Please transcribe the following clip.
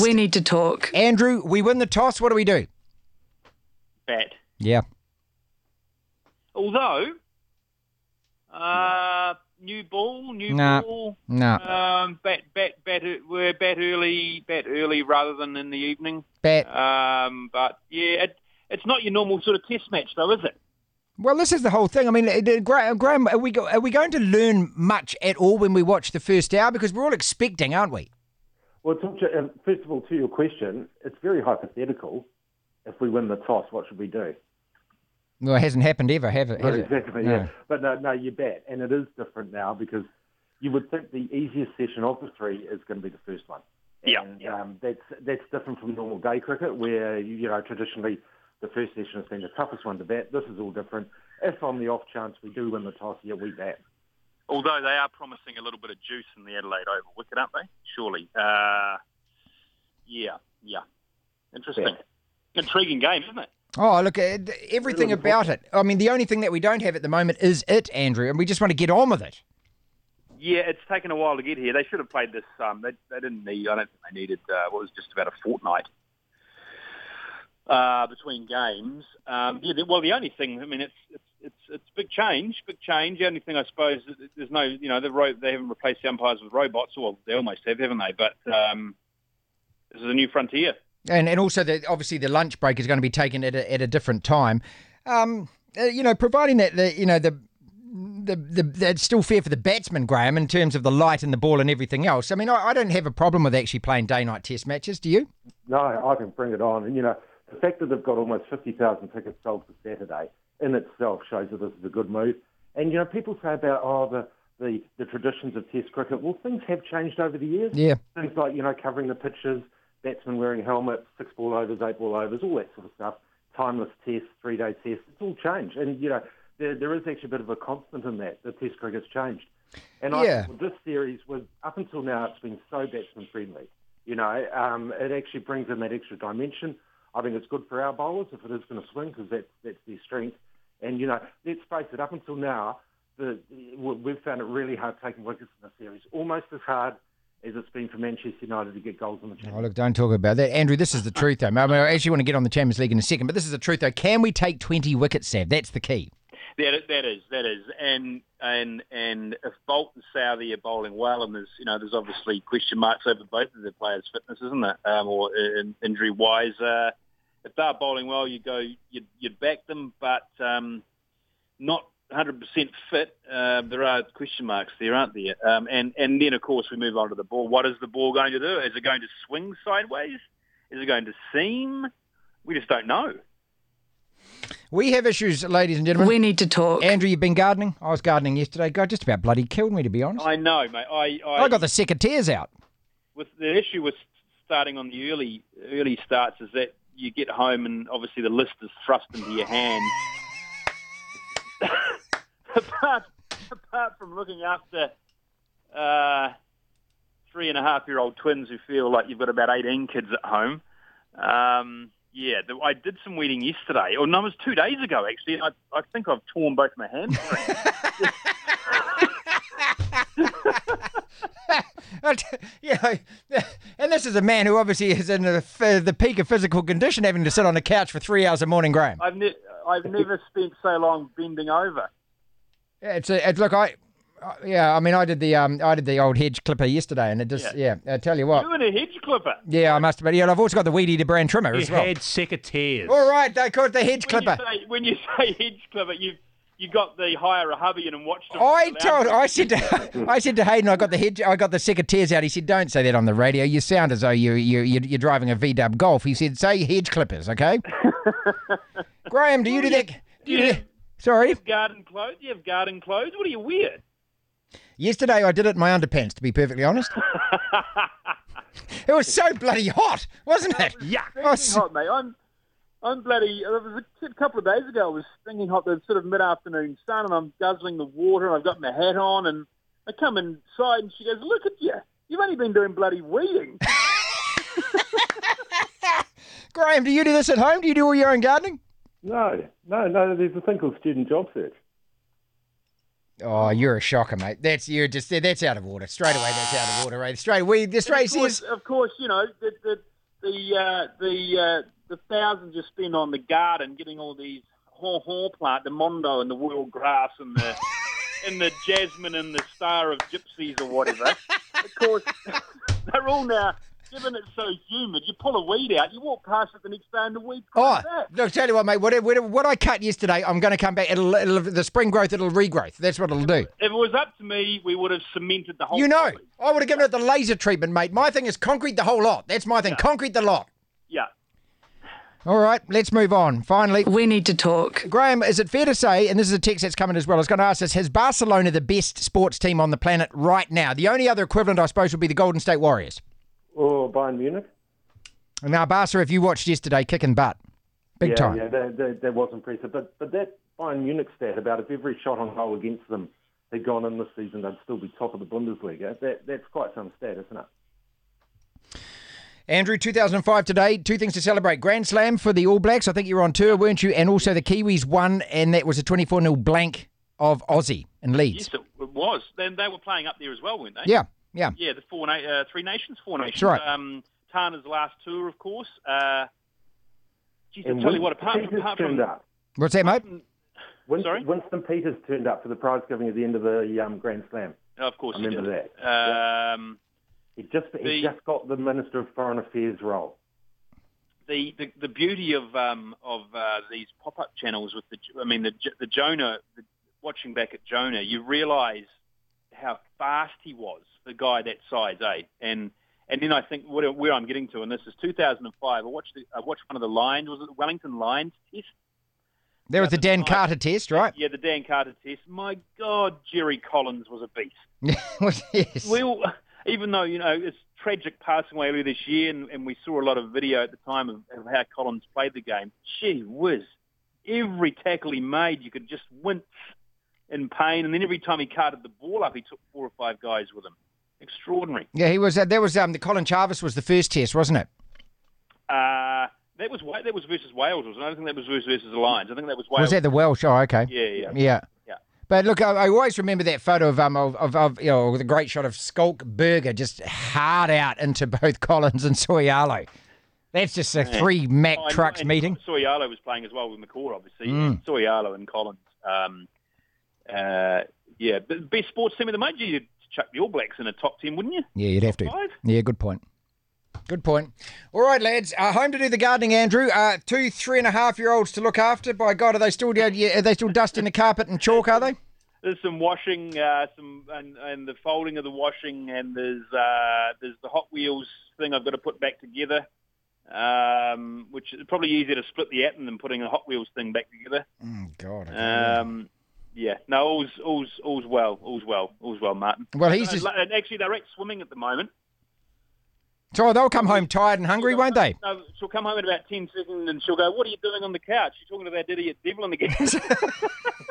We need to talk. Andrew, we win the toss. What do we do? Bat. Yeah. Although, new ball. No. We're bat early rather than in the evening. Bet. But yeah, it's not your normal sort of test match though, is it? Well, this is the whole thing. I mean, Graham, are we going to learn much at all when we watch the first hour? Because we're all expecting, aren't we? Well, first of all, to your question, it's very hypothetical. If we win the toss, what should we do? Well, it hasn't happened ever, has it? Exactly, No. yeah. But no, you bet. And it is different now because you would think the easiest session of the three is going to be the first one. Yeah. And that's different from normal day cricket where, traditionally the first session has been the toughest one to bat. This is all different. If on the off chance we do win the toss, yeah, we bat. Although they are promising a little bit of juice in the Adelaide Oval wicket, aren't they? Surely. Yeah. Interesting. Yeah. Intriguing game, isn't it? Oh, look, everything about it. I mean, the only thing that we don't have at the moment is it, Andrew, and we just want to get on with it. Yeah, it's taken a while to get here. They should have played this. They didn't need. I don't think they needed. What was just about a fortnight between games. Well, the only thing. I mean, it's big change. Big change. The only thing I suppose there's no. They haven't replaced the umpires with robots. Well, they almost have, haven't they? But this is a new frontier. And also, obviously, the lunch break is going to be taken at a different time. Providing that that's still fair for the batsman, Graham, in terms of the light and the ball and everything else. I mean, I don't have a problem with actually playing day-night test matches. Do you? No, I can bring it on. And, the fact that they've got almost 50,000 tickets sold for Saturday in itself shows that this is a good move. And, people say about, the traditions of test cricket. Well, things have changed over the years. Yeah. Things like, covering the pitches, batsmen wearing helmets, 6-ball overs, 8-ball overs, all that sort of stuff. Timeless tests, 3-day tests. It's all changed. And, there is actually a bit of a constant in that. The test cricket's changed. And I think this series was, up until now, it's been so batsman-friendly. It actually brings in that extra dimension. I think it's good for our bowlers if it is going to swing because that's their strength. And, let's face it, up until now, we've found it really hard taking wickets in the series. Almost as hard as it's been for Manchester United to get goals in the Champions League. Oh, look, don't talk about that. Andrew, this is the truth, though. I mean, I actually want to get on the Champions League in a second, but this is the truth, though. Can we take 20 wickets, Sav? That's the key. That is. And if Bolt and Southey are bowling well, and there's obviously question marks over both of the players' fitness, isn't it? Or injury-wise. If they're bowling well, you'd back them, but not 100% fit. There are question marks there, aren't there? And then, of course, we move on to the ball. What is the ball going to do? Is it going to swing sideways? Is it going to seam? We just don't know. We have issues, ladies and gentlemen. We need to talk. Andrew, you've been gardening? I was gardening yesterday. God, just about bloody killed me, to be honest. I know, mate. I got the secateurs out. With the issue with starting on the early starts is that you get home and obviously the list is thrust into your hand. apart from looking after 3.5-year-old twins who feel like you've got about 18 kids at home. I did some weeding yesterday. Or no, it was 2 days ago, actually. I think I've torn both my hamstrings. And this is a man who obviously is in the peak of physical condition, having to sit on a couch for 3 hours a morning, Graham. I've never spent so long bending over. Yeah, I did the old hedge clipper yesterday, and it just I tell you what. You and a hedge clipper. Yeah, I must have. Yeah, I've also got the Weed Eater brand trimmer as well. You had secateurs. All right, they call it the hedge clipper. When you say hedge clipper, you got the hire a hubby and watched him. I said to Hayden, I got the secateurs out. He said, "Don't say that on the radio. You sound as though you're driving a VW Golf." He said, "Say hedge clippers, okay?" Graham, do you do that? Sorry. You have garden clothes. What do you wear? Yesterday I did it in my underpants, to be perfectly honest. It was so bloody hot, wasn't it? Yeah, hot, mate. I'm bloody. It was a couple of days ago. I was stinging hot. The sort of mid-afternoon sun, and I'm guzzling the water, and I've got my hat on, and I come inside, and she goes, "Look at you. You've only been doing bloody weeding." Graham, do you do this at home? Do you do all your own gardening? No. There's a thing called student job search. Oh, you're a shocker, mate. That's out of order. Straight away, that's out of order, right? Of course, the the thousands you spend on the garden, getting all these haw plant, the mondo and the world grass and the and the jasmine and the star of gypsies or whatever. Of course, they're all now. Given it's so humid, you pull a weed out, you walk past it the next day and the weed comes back. Look, tell you what, mate, what I cut yesterday, I'm going to come back. The spring growth, it'll regrowth. That's what it'll do. If it was up to me, we would have cemented the whole property. I would have given it the laser treatment, mate. My thing is concrete the whole lot. That's my thing, concrete the lot. Yeah. All right, let's move on. Finally, we need to talk. Graham, is it fair to say, and this is a text that's coming as well, I was going to ask this, has Barcelona the best sports team on the planet right now? The only other equivalent, I suppose, would be the Golden State Warriors. Or Bayern Munich. Now, Barca, if you watched yesterday, kicking butt. Big time. Yeah, that was impressive. But that Bayern Munich stat about if every shot on goal against them had gone in this season, they'd still be top of the Bundesliga. That's quite some stat, isn't it? Andrew, 2005 today, two things to celebrate. Grand Slam for the All Blacks. I think you were on tour, weren't you? And also the Kiwis won, and that was a 24-0 blank of Aussie in Leeds. Yes, it was. Then they were playing up there as well, weren't they? Yeah. Yeah, the four nations. That's right. Tana's last tour, of course. Geez, I'll tell you what, apart from up. What's that, mate? Sorry? Winston Peters turned up for the prize giving at the end of the Grand Slam. Oh, of course, I remember did. that. He just got the Minister of Foreign Affairs role. The beauty of these pop-up channels with the Jonah, watching back at Jonah, you realise how fast he was, the guy that size, eh? And then I think where I'm getting to, and this is 2005. I watched one of the Lions. Was it the Wellington Lions test? There was the Dan Carter test, right? Yeah, the Dan Carter test. My God, Jerry Collins was a beast. Yes. Even though it's tragic passing away earlier this year, and we saw a lot of video at the time of how Collins played the game. Gee whiz! Every tackle he made, you could just wince in pain, and then every time he carted the ball up, he took 4 or 5 guys with him. Extraordinary. Yeah, he was. There was the Colin Jarvis was the first test, wasn't it? That was versus Wales, wasn't it? I don't think that was versus the Lions. I think that was Wales. Was that the Welsh? Oh, okay. Yeah. But look, I always remember that photo of the great shot of Skulk Burger just hard out into both Collins and Soyalo. That's just a 3 Mack trucks meeting. Soyalo was playing as well with McCaw, obviously. Soyalo and Collins. The best sports team of the major, you'd chuck the All Blacks in a top 10, wouldn't you? Yeah, you'd have to. 5? Yeah, good point. Good point. All right, lads. Home to do the gardening, Andrew. 2 3.5-year-olds to look after. By God, are they still dusting the carpet and chalk? Are they? There's some washing, and the folding of the washing, and there's the Hot Wheels thing I've got to put back together. Which is probably easier to split the atom than putting a Hot Wheels thing back together. God. Yeah, no, all's well, Martin. Well, and actually, they're at swimming at the moment. So they'll come home tired and hungry, won't they? No, she'll come home in about 10 seconds and she'll go, "What are you doing on the couch?" You're talking to that idiot devil on the couch.